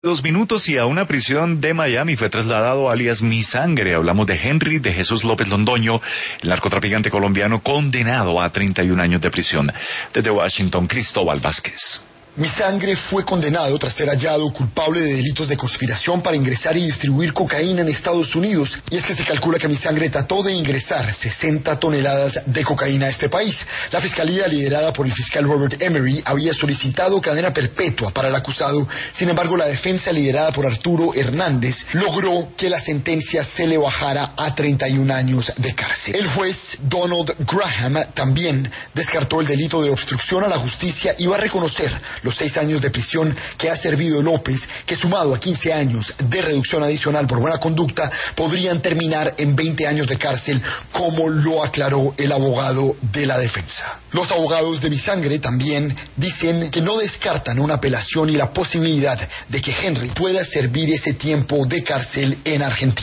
2 minutos y a una prisión de Miami fue trasladado alias Mi Sangre. Hablamos de Henry de Jesús López Londoño, el narcotraficante colombiano condenado a 31 años de prisión. Desde Washington, Cristóbal Vázquez. Mi Sangre fue condenado tras ser hallado culpable de delitos de conspiración para ingresar y distribuir cocaína en Estados Unidos. Y es que se calcula que Mi Sangre trató de ingresar 60 toneladas de cocaína a este país. La fiscalía, liderada por el fiscal Robert Emery, había solicitado cadena perpetua para el acusado. Sin embargo, la defensa, liderada por Arturo Hernández, logró que la sentencia se le bajara a 31 años de cárcel. El juez Donald Graham también descartó el delito de obstrucción a la justicia y va a reconocer los 6 años de prisión que ha servido López, que sumado a 15 años de reducción adicional por buena conducta, podrían terminar en 20 años de cárcel, como lo aclaró el abogado de la defensa. Los abogados de Mi Sangre también dicen que no descartan una apelación y la posibilidad de que Henry pueda servir ese tiempo de cárcel en Argentina.